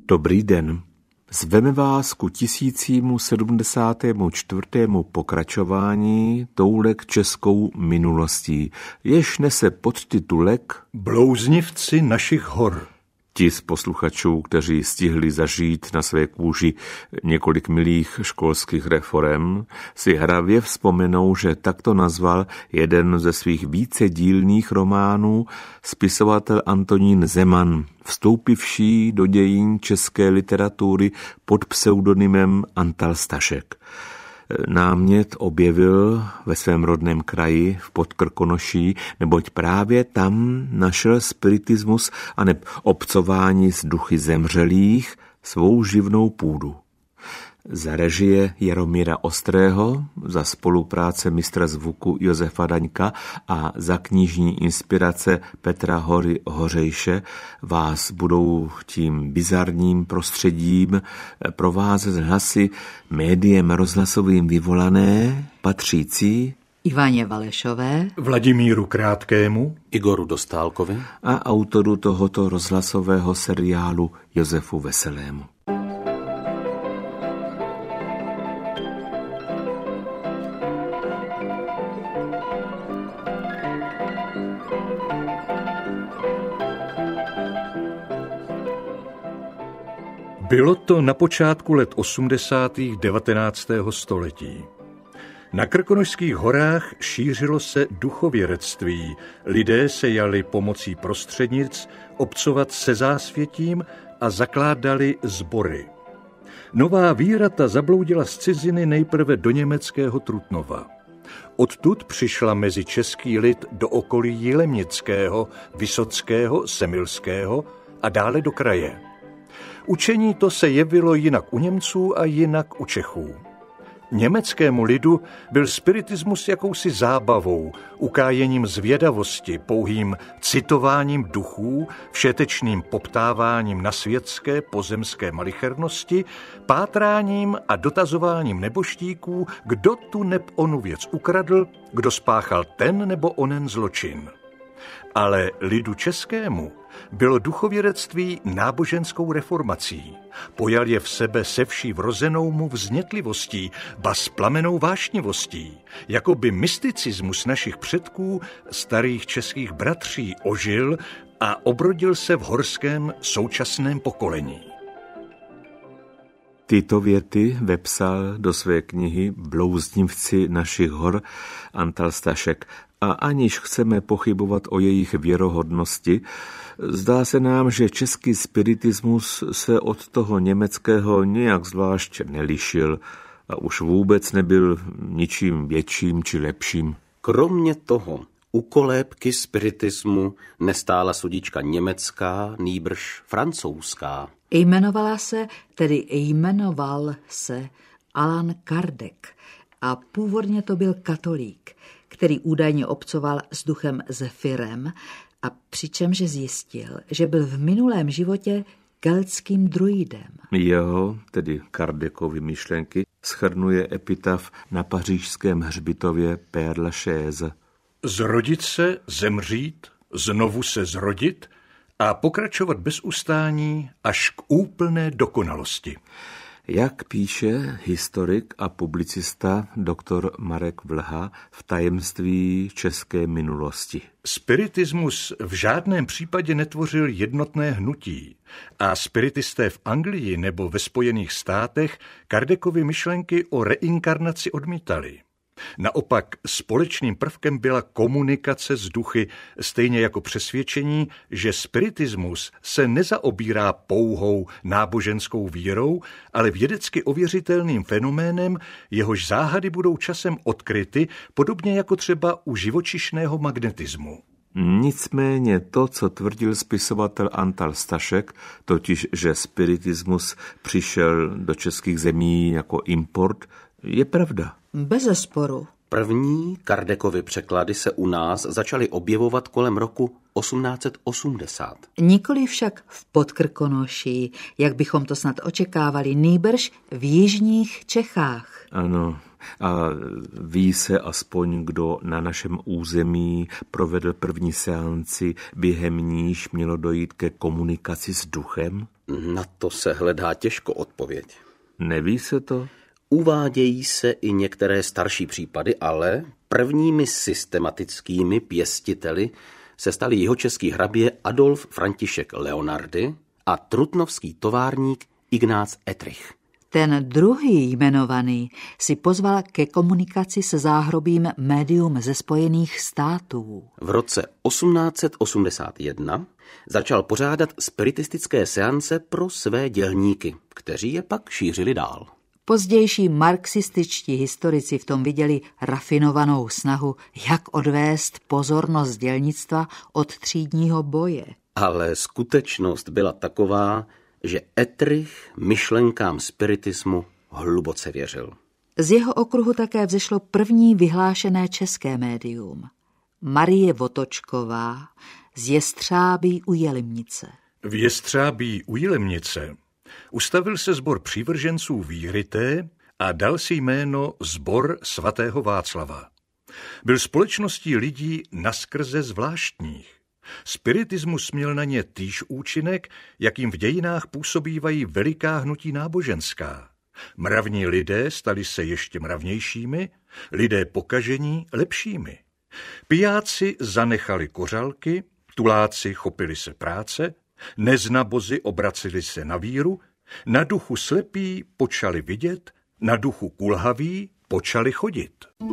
Dobrý den. Zveme vás ku 1074. pokračování toulek českou minulostí, jež nese podtitulek Blouznivci našich hor. Ti z posluchačů, kteří stihli zažít na své kůži několik milých školských reforem, si hravě vzpomenou, že takto nazval jeden ze svých vícedílných románů spisovatel Antonín Zeman, vstoupivší do dějin české literatury pod pseudonymem Antal Stašek. Námět objevil ve svém rodném kraji v Podkrkonoší, neboť právě tam našel spiritismus aneb obcování s duchy zemřelých svou živnou půdu. Za režie Jaromíra Ostrého, za spolupráce mistra zvuku Josefa Daňka a za knižní inspirace Petra Hory Hořejše vás budou tím bizarním prostředím provázet hlasy médiem rozhlasovým vyvolané, patřící Ivaně Valešové, Vladimíru Krátkému, Igoru Dostálkovi a autoru tohoto rozhlasového seriálu Josefu Veselému. Bylo to na počátku let 80. 19. století. Na Krkonošských horách šířilo se duchověrectví. Lidé se jali pomocí prostřednic obcovat se zásvětím a zakládali sbory. Nová víra ta zabloudila z ciziny nejprve do německého Trutnova. Odtud přišla mezi český lid do okolí Jilemnického, Vysockého, Semilského a dále do kraje. Učení to se jevilo jinak u Němců a jinak u Čechů. Německému lidu byl spiritismus jakousi zábavou, ukájením zvědavosti, pouhým citováním duchů, všetečným poptáváním na světské pozemské malichernosti, pátráním a dotazováním neboštíků, kdo tu neb onu věc ukradl, kdo spáchal ten nebo onen zločin. Ale lidu českému bylo duchověrectví náboženskou reformací. Pojal je v sebe se vší vrozenou mu vznětlivostí, ba s plamenou vášnivostí, jako by mysticismus našich předků, starých českých bratří, ožil a obrodil se v horském současném pokolení. Tyto věty vepsal do své knihy Blouznivci našich hor Antal Stašek a aniž chceme pochybovat o jejich věrohodnosti, zdá se nám, že český spiritismus se od toho německého nějak zvlášť nelišil a už vůbec nebyl ničím větším či lepším. Kromě toho, u kolébky spiritismu nestála sudička německá, nýbrž francouzská. Jmenoval se Allan Kardec a původně to byl katolík, který údajně obcoval s duchem Zefirem a přičemže zjistil, že byl v minulém životě keltským druidem. Jeho, tedy Kardecovy myšlenky, shrnuje epitaf na pařížském hřbitově Père Lachaise. Zrodit se, zemřít, znovu se zrodit a pokračovat bez ustání až k úplné dokonalosti. Jak píše historik a publicista dr. Marek Vlha v Tajemství české minulosti. Spiritismus v žádném případě netvořil jednotné hnutí a spiritisté v Anglii nebo ve Spojených státech Kardekovy myšlenky o reinkarnaci odmítali. Naopak společným prvkem byla komunikace s duchy, stejně jako přesvědčení, že spiritismus se nezaobírá pouhou náboženskou vírou, ale vědecky ověřitelným fenoménem, jehož záhady budou časem odkryty, podobně jako třeba u živočišného magnetismu. Nicméně to, co tvrdil spisovatel Antal Stašek, totiž, že spiritismus přišel do českých zemí jako import, je pravda. Bezesporu. První Kardekovy překlady se u nás začaly objevovat kolem roku 1880. Nikoli však v Podkrkonoší, jak bychom to snad očekávali, nýbrž v jižních Čechách. Ano, A ví se aspoň, kdo na našem území provedl první seanci, během níž mělo dojít ke komunikaci s duchem? Na to se hledá těžko odpověď. Neví se to? Uvádějí se i některé starší případy, ale prvními systematickými pěstiteli se stali jihočeský hrabě Adolf František Leonardy a trutnovský továrník Ignác Etrich. Ten druhý jmenovaný si pozval ke komunikaci se záhrobím médium ze Spojených států. V roce 1881 začal pořádat spiritistické seance pro své dělníky, kteří je pak šířili dál. Pozdější marxističtí historici v tom viděli rafinovanou snahu, jak odvést pozornost dělnictva od třídního boje. Ale skutečnost byla taková, že Etrich myšlenkám spiritismu hluboce věřil. Z jeho okruhu také vzešlo první vyhlášené české médium. Marie Votočková z Jestřábí u Jelimnice. V Jestřábí u Jelimnice ustavil se sbor přívrženců víry té a dal si jméno Sbor svatého Václava. Byl společností lidí naskrze zvláštních. Spiritismus měl na ně týž účinek, jakým v dějinách působívají veliká hnutí náboženská. Mravní lidé stali se ještě mravnějšími, lidé pokažení lepšími. Pijáci zanechali kořalky, tuláci chopili se práce, neznabozi obraceli se na víru, na duchu slepí počali vidět, na duchu kulhaví počali chodit.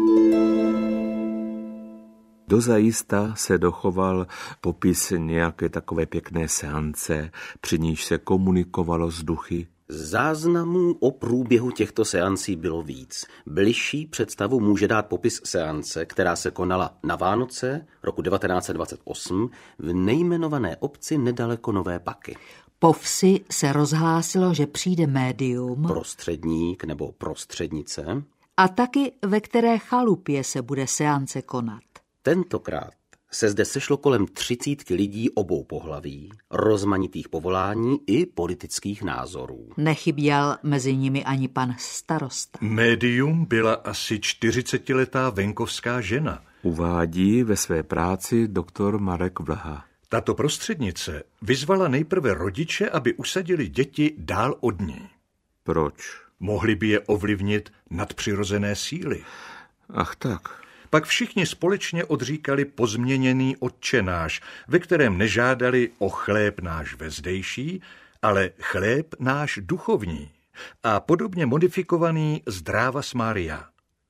Dozajista se dochoval popis nějaké takové pěkné seance, při níž se komunikovalo s duchy. Záznamů o průběhu těchto seancí bylo víc. Bližší představu může dát popis seance, která se konala na Vánoce roku 1928 v nejmenované obci nedaleko Nové Paky. Po vsi se rozhlásilo, že přijde médium, Prostředník nebo prostřednice. a taky ve které chalupě se bude seance konat. Tentokrát se zde sešlo kolem 30 lidí obou pohlaví, rozmanitých povolání i politických názorů. Nechyběl mezi nimi ani pan starosta. Médium byla asi 40letá venkovská žena. Uvádí ve své práci doktor Marek Vlha. Tato prostřednice vyzvala nejprve rodiče, aby usadili děti dál od ní. Proč? Mohli by je ovlivnit nadpřirozené síly. Ach tak. Pak všichni společně odříkali pozměněný Otčenáš, ve kterém nežádali o chléb náš vezdejší, ale chléb náš duchovní a podobně modifikovaný Zdravas Maria.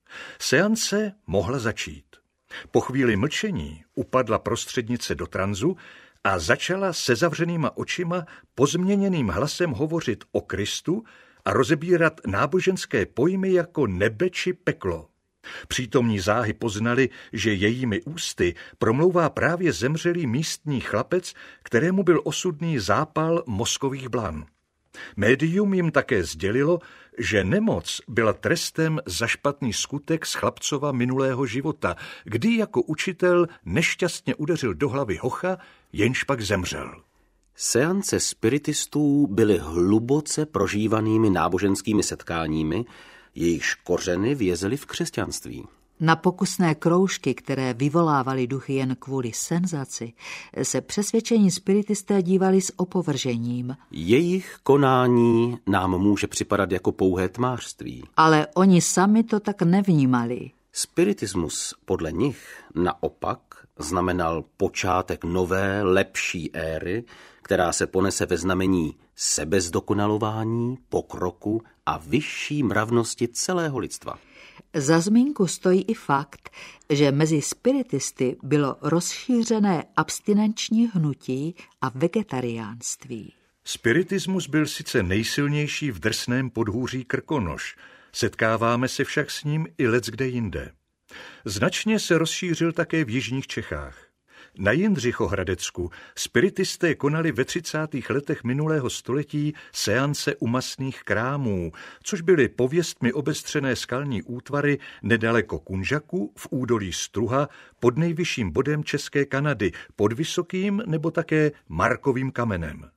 Seance mohla začít. Po chvíli mlčení upadla prostřednice do tranzu a začala se zavřenýma očima pozměněným hlasem hovořit o Kristu a rozebírat náboženské pojmy jako nebe či peklo. Přítomní záhy poznali, že jejími ústy promlouvá právě zemřelý místní chlapec, kterému byl osudný zápal mozkových blan. Médium jim také sdělilo, že nemoc byla trestem za špatný skutek z chlapcova minulého života, kdy jako učitel nešťastně udeřil do hlavy hocha, jenž pak zemřel. Seance spiritistů byly hluboce prožívanými náboženskými setkáními, jejichž kořeny vězely v křesťanství. Na pokusné kroužky, které vyvolávaly duchy jen kvůli senzaci, se přesvědčení spiritisté dívali s opovržením. Jejich konání nám může připadat jako pouhé tmářství. Ale oni sami to tak nevnímali. Spiritismus podle nich naopak znamenal počátek nové, lepší éry, která se ponese ve znamení sebezdokonalování, pokroku a vyšší mravnosti celého lidstva. Za zmínku stojí i fakt, že mezi spiritisty bylo rozšířené abstinenční hnutí a vegetariánství. Spiritismus byl sice nejsilnější v drsném podhůří Krkonoš, setkáváme se však s ním i leckde jinde. Značně se rozšířil také v jižních Čechách. Na Jindřichohradecku spiritisté konali ve 30. letech minulého století seance u masných krámů, což byly pověstmi obestřené skalní útvary nedaleko Kunžaku v údolí Struha pod nejvyšším bodem České Kanady, pod Vysokým nebo také Markovým kamenem.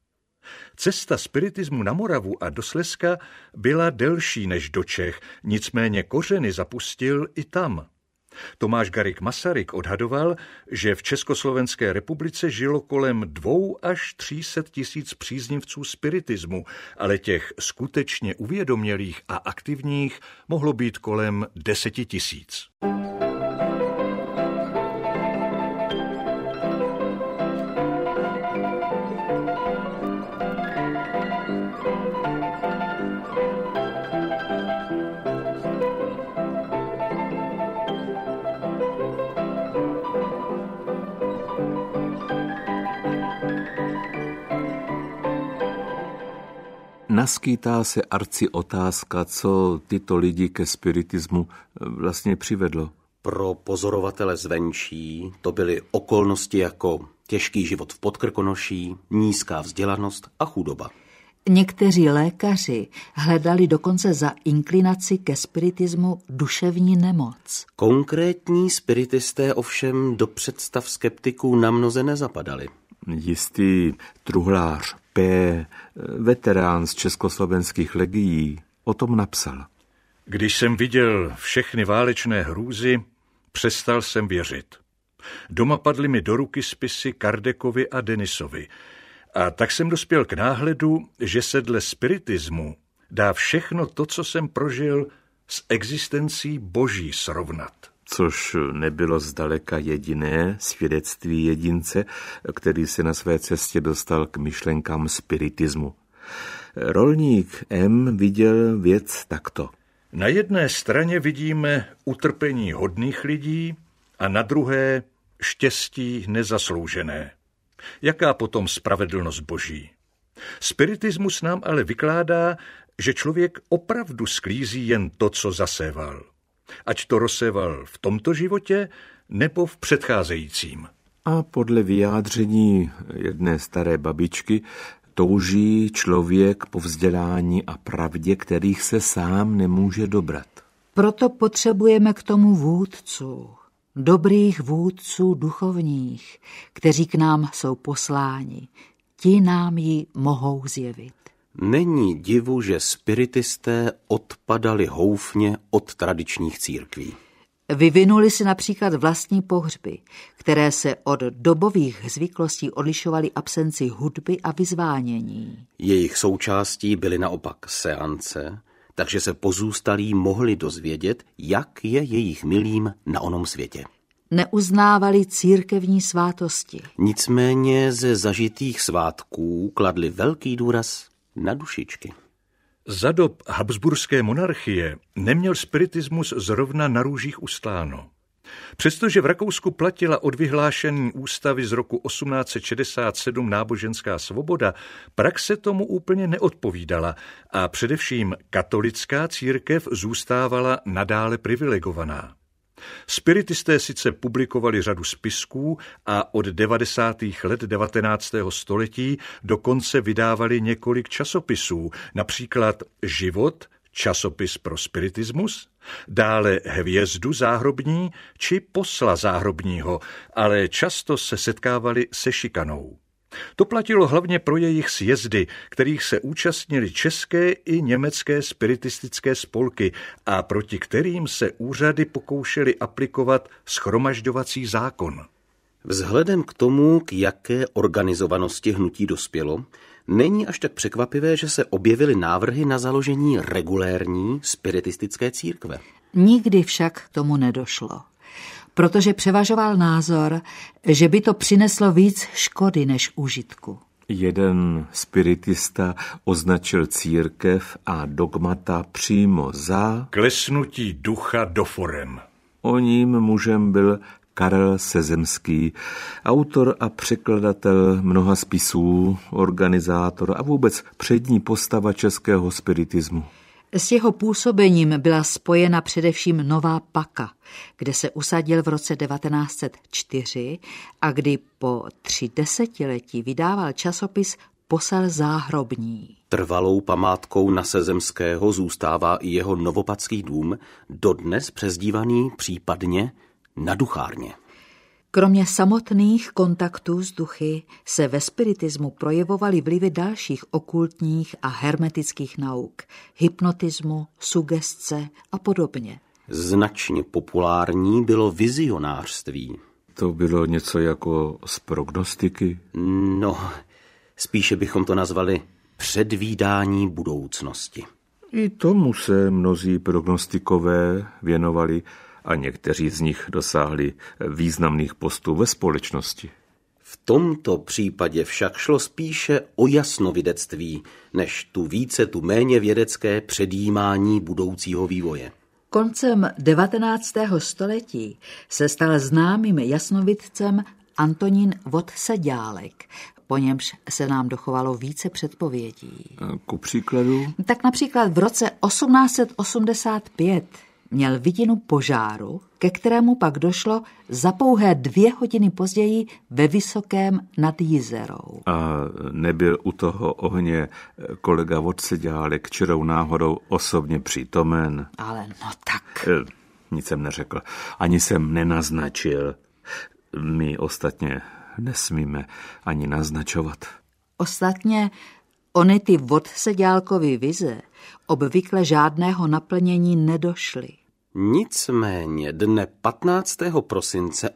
Cesta spiritismu na Moravu a do Slezska byla delší než do Čech, nicméně kořeny zapustil i tam. Tomáš Garrigue Masaryk odhadoval, že v Československé republice žilo kolem 200 až 300 tisíc příznivců spiritismu, ale těch skutečně uvědomělých a aktivních mohlo být kolem 10 tisíc. Naskýtá se Arci otázka, co tyto lidi ke spiritismu vlastně přivedlo. Pro pozorovatele zvenčí to byly okolnosti jako těžký život v Podkrkonoší, nízká vzdělanost a chudoba. Někteří lékaři hledali dokonce za inklinaci ke spiritismu duševní nemoc. Konkrétní spiritisté ovšem do představ skeptiků namnoze nezapadali. Jistý truhlář P., veterán z československých legií, o tom napsal. Když jsem viděl všechny válečné hrůzy, přestal jsem věřit. Doma padly mi do ruky spisy Kardeckovi a Denisovi. A tak jsem dospěl k náhledu, že se dle spiritismu dá všechno to, co jsem prožil, s existencí Boží srovnat. Což nebylo zdaleka jediné svědectví jedince, který se na své cestě dostal k myšlenkám spiritismu. Rolník M. viděl věc takto. Na jedné straně vidíme utrpení hodných lidí a na druhé štěstí nezasloužené. Jaká potom spravedlnost Boží? Spiritismus nám ale vykládá, že člověk opravdu sklízí jen to, co zaséval. Ať to rozséval v tomto životě nebo v předcházejícím. A podle vyjádření jedné staré babičky touží člověk po vzdělání a pravdě, kterých se sám nemůže dobrat. Proto potřebujeme k tomu vůdců, dobrých vůdců duchovních, kteří k nám jsou posláni. Ti nám ji mohou zjevit. Není divu, že spiritisté odpadali houfně od tradičních církví. Vyvinuli si například vlastní pohřby, které se od dobových zvyklostí odlišovaly absenci hudby a vyzvánění. Jejich součástí byly naopak seance, takže se pozůstalí mohli dozvědět, jak je jejich milým na onom světě. Neuznávali církevní svátosti. Nicméně ze zažitých svátků kladli velký důraz na dušičky. Za dob habsburské monarchie neměl spiritismus zrovna na růžích ustáno. Přestože v Rakousku platila od vyhlášení ústavy z roku 1867 náboženská svoboda, praxe tomu úplně neodpovídala a především katolická církev zůstávala nadále privilegovaná. Spiritisté sice publikovali řadu spisků a od 90. let 19. století dokonce vydávali několik časopisů, například Život, časopis pro spiritismus, dále Hvězdu záhrobní či Posla záhrobního, ale často se setkávali se šikanou. To platilo hlavně pro jejich sjezdy, kterých se účastnili české i německé spiritistické spolky a proti kterým se úřady pokoušely aplikovat shromažďovací zákon. Vzhledem k tomu, k jaké organizovanosti hnutí dospělo, není až tak překvapivé, že se objevily návrhy na založení regulérní spiritistické církve. Nikdy však k tomu nedošlo, protože převažoval názor, že by to přineslo víc škody než užitku. Jeden spiritista označil církev a dogmata přímo za klesnutí ducha do forem. Oním mužem byl Karel Sezemský, autor a překladatel mnoha spisů, organizátor a vůbec přední postava českého spiritismu. S jeho působením byla spojena především Nová Paka, kde se usadil v roce 1904 a kdy po 3 desetiletí vydával časopis Posel záhrobní. Trvalou památkou na Sezemského zůstává i jeho novopatský dům, dodnes přezdívaný případně Na duchárně. Kromě samotných kontaktů s duchy se ve spiritismu projevovaly vlivy dalších okultních a hermetických nauk, hypnotismu, sugestce a podobně. Značně populární bylo vizionářství. To bylo něco jako z prognostiky? No, spíše bychom to nazvali předvídání budoucnosti. I tomu se mnozí prognostikové věnovali a někteří z nich dosáhli významných postů ve společnosti. V tomto případě však šlo spíše o jasnovidectví, než tu méně vědecké předjímání budoucího vývoje. Koncem 19. století se stal známým jasnovidcem Antonín Vodseďálek, po němž se nám dochovalo více předpovědí. Ku příkladu? Tak například v roce 1885 měl vidinu požáru, ke kterému pak došlo za pouhé 2 hodiny později ve Vysokém nad Jizerou. A nebyl u toho ohně kolega Vodseďálek čirou náhodou osobně přítomen? Ale no tak... Nic jsem neřekl, ani jsem nenaznačil. My ostatně nesmíme ani naznačovat. Ostatně ony ty Vodseďálkovy vize obvykle žádného naplnění nedošly. Nicméně dne 15. prosince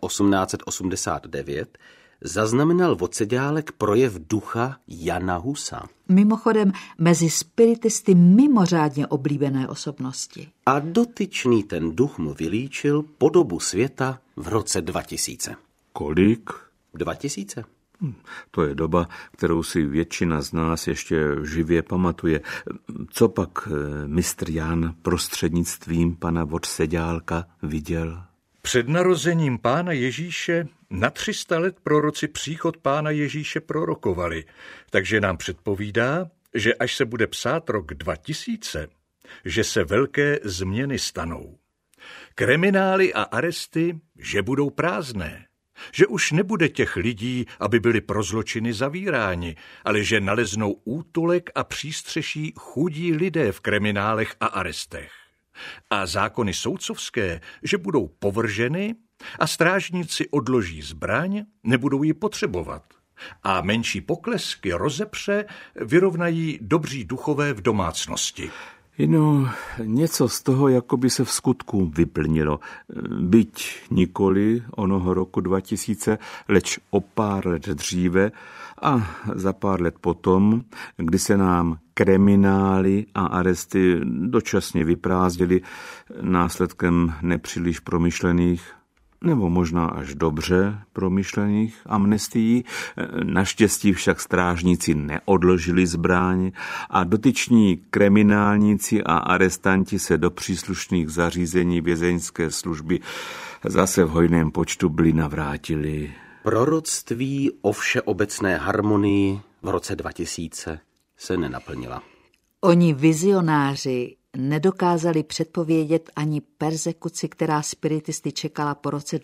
1889 zaznamenal Vodseďálek projev ducha Jana Husa. Mimochodem mezi spiritisty mimořádně oblíbené osobnosti. A dotyčný ten duch mu vylíčil podobu světa v roce 2000. Kolik? 2000. To je doba, kterou si většina z nás ještě živě pamatuje. Co pak mistr Jan prostřednictvím pana Vodseďálka viděl? Před narozením Pána Ježíše na 300 let proroci příchod Pána Ježíše prorokovali, takže nám předpovídá, že až se bude psát rok 2000, že se velké změny stanou. Kriminály a aresty, že budou prázdné. Že už nebude těch lidí, aby byli pro zločiny zavíráni, ale že naleznou útulek a přístřeší chudí lidé v kriminálech a arestech. A zákony soudcovské, že budou povrženy a strážníci odloží zbraň, nebudou ji potřebovat. A menší poklesky rozepře vyrovnají dobří duchové v domácnosti. No, něco z toho jako by se v skutku vyplnilo. Byť nikoli onoho roku 2000, leč o pár let dříve a za pár let potom, kdy se nám kriminály a aresty dočasně vyprázdnily následkem nepříliš promyšlených nebo možná až dobře promyšlených amnestií. Naštěstí však strážníci neodložili zbraň a dotyční kriminálníci a arestanti se do příslušných zařízení vězeňské služby zase v hojném počtu byli navrátili. Proroctví o všeobecné harmonii v roce 2000 se nenaplnila. Oni vizionáři nedokázali předpovědět ani perzekuci, která spiritisty čekala po roce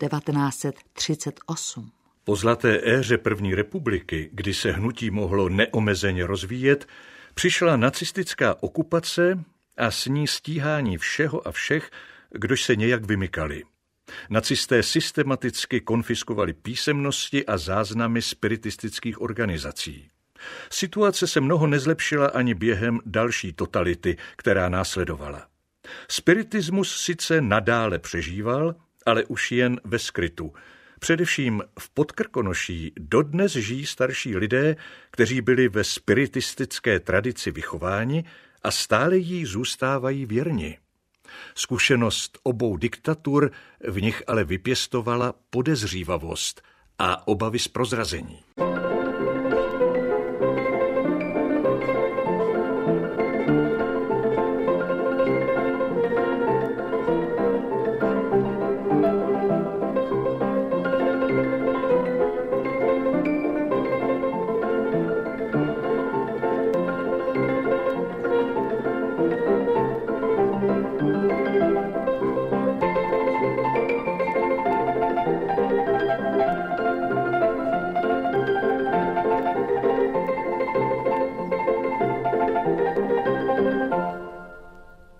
1938. Po zlaté éře první republiky, kdy se hnutí mohlo neomezeně rozvíjet, přišla nacistická okupace a s ní stíhání všeho a všech, kdož se nějak vymykali. Nacisté systematicky konfiskovali písemnosti a záznamy spiritistických organizací. Situace se mnoho nezlepšila ani během další totality, která následovala. Spiritismus sice nadále přežíval, ale už jen ve skrytu. Především v Podkrkonoší dodnes žijí starší lidé, kteří byli ve spiritistické tradici vychováni a stále jí zůstávají věrni. Zkušenost obou diktatur v nich ale vypěstovala podezřívavost a obavy z prozrazení.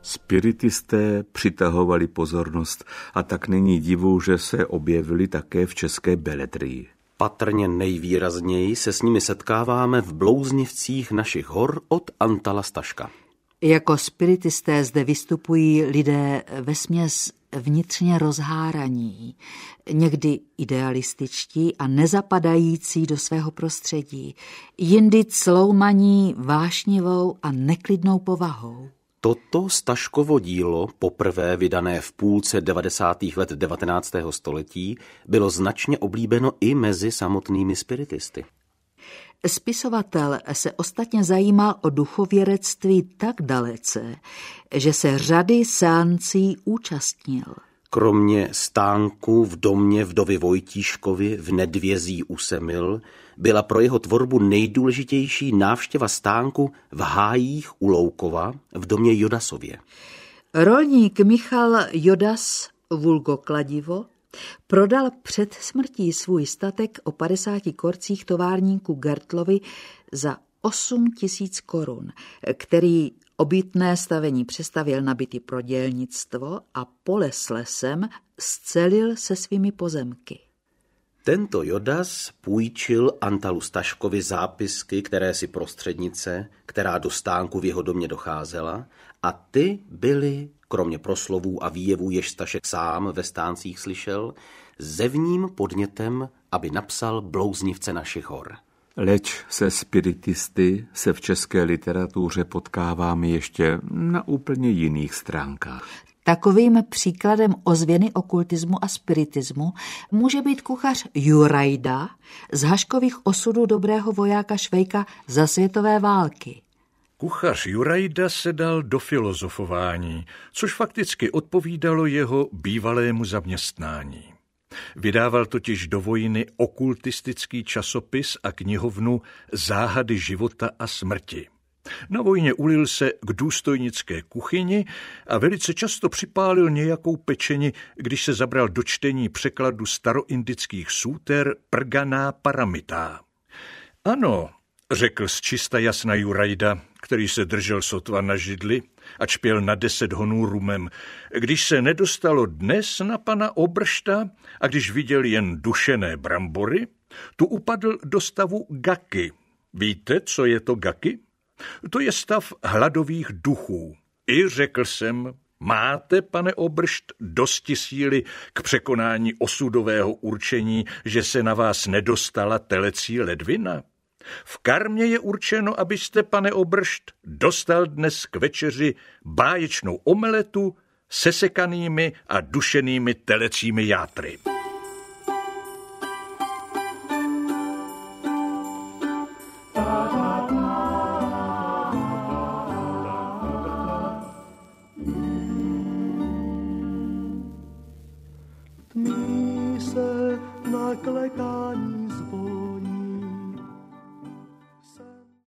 Spiritisté přitahovali pozornost a tak není divu, že se objevili také v české beletrii. Patrně nejvýrazněji se s nimi setkáváme v Blouznivcích našich hor od Antala Staška. Jako spiritisté zde vystupují lidé vesměs vnitřně rozháraní, někdy idealističtí a nezapadající do svého prostředí, jindy cloumaní vášnivou a neklidnou povahou. Toto Staškovo dílo, poprvé vydané v půlce 90. let 19. století, bylo značně oblíbeno i mezi samotnými spiritisty. Spisovatel se ostatně zajímal o duchověrectví tak dalece, že se řady seancí účastnil. Kromě stánku v domě vdovy Vojtíškovy v Nedvězí u Semil byla pro jeho tvorbu nejdůležitější návštěva stánku v Hájích u Loukova v domě Jodasově. Rolník Michal Jodas vulgo Kladivo prodal před smrtí svůj statek o 50 korcích továrníku Gertlovi za 8 000 korun, který obytné stavení přestavěl na byty pro dělnictvo a pole s lesem scelil se svými pozemky. Tento Jodas půjčil Antalu Staškovi zápisky, které si prostřednice, která do stánku v jeho domě docházela, a ty byly, kromě proslovů a výjevů, jež Stašek sám ve stáncích slyšel, zevním podnětem, aby napsal Blouznivce našich hor. Leč se spiritisty se v české literatuře potkáváme ještě na úplně jiných stránkách. Takovým příkladem ozvěny okultismu a spiritismu může být kuchař Jurajda z Haškových osudů dobrého vojáka Švejka za světové války. Kuchař Jurajda se dal do filozofování, což fakticky odpovídalo jeho bývalému zaměstnání. Vydával totiž do vojny okultistický časopis a knihovnu Záhady života a smrti. Na vojně ulil se k důstojnické kuchyni a velice často připálil nějakou pečeni, když se zabral do čtení překladu staroindických súter Prganá Paramita. Ano, řekl zčista jasna Jurajda, který se držel sotva na židli a čpěl na 10 honů rumem. Když se nedostalo dnes na pana Obršta a když viděl jen dušené brambory, tu upadl do stavu gaky. Víte, co je to gaky? To je stav hladových duchů. I řekl jsem, máte, pane Obršt, dosti síly k překonání osudového určení, že se na vás nedostala telecí ledvina? V karmě je určeno, abyste, pane Obršt, dostal dnes k večeři báječnou omeletu sesekanými a dušenými telecími játry.